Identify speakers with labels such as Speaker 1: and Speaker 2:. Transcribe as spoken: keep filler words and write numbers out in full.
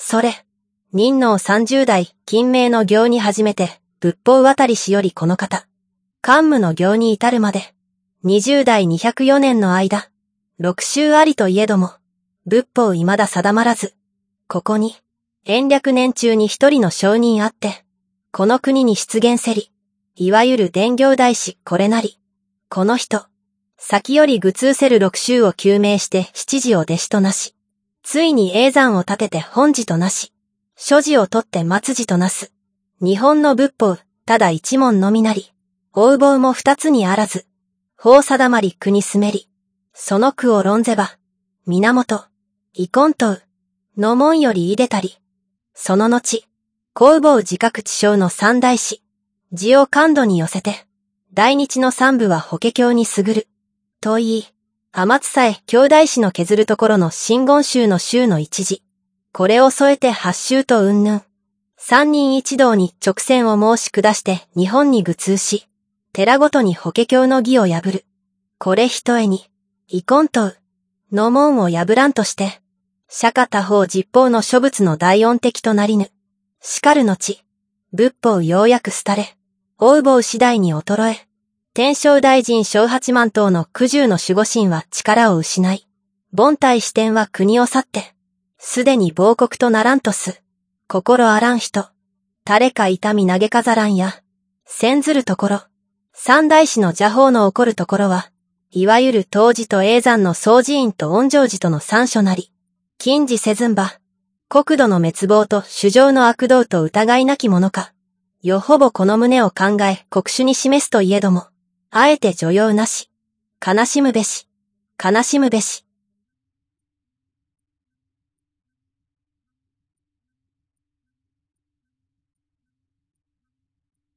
Speaker 1: それ、任能三十代、金明の行に始めて、仏法渡りしよりこの方。桓武の行に至るまで、二十代二百四年の間、六宗ありといえども、仏法未だ定まらず、ここに、延暦年中に一人の証人あって、この国に出現せり、いわゆる伝行大師これなり、この人、先より愚通せる六宗を究明して七時を弟子となし、ついに叡山を立てて本寺となし、所持を取って末寺となす。日本の仏法、ただ一門のみなり、横暴も二つにあらず、法定まり国住めり、その句を論ぜば、源、遺根問う、の門よりいでたり、その後、弘法自覚知正の三大師、字を感度に寄せて、大日の三部は法華経に優る、と言い、天津さえ兄弟子の削るところの真言宗の宗の一字、これを添えて八宗と云々。三人一同に直線を申し下して日本に愚通し、寺ごとに法華経の義を破る。これひとえに、遺根問う、の門を破らんとして、釈迦他方実法の諸仏の大音的となりぬ。しかる後、仏法ようやく廃れ、横暴次第に衰え、天正大臣小八万頭の九十の守護神は力を失い、凡体視点は国を去って、すでに亡国とならんとす。心あらん人、誰か痛み投げ飾らんや、先ずるところ、三大師の邪法の起こるところは、いわゆる当時と叡山の総寺院と恩成寺との三所なり、禁じせずんば、国土の滅亡と主情の悪道と疑いなきものか。よほぼこの旨を考え国主に示すといえども、あえて助養なし、悲しむべし、悲しむべし。